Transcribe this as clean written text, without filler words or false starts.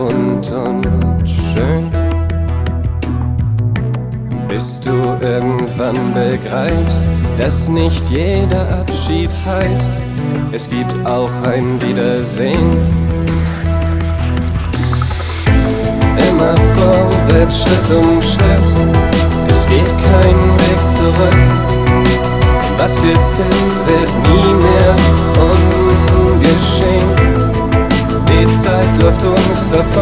und schön, bis du irgendwann begreifst, dass nicht jeder Abschied heißt, es gibt auch ein Wiedersehen. Immer vorwärts, Schritt um Schritt, es geht kein Weg zurück. Was jetzt ist, wird nie mehr ungeschehen. Die Zeit läuft uns davon.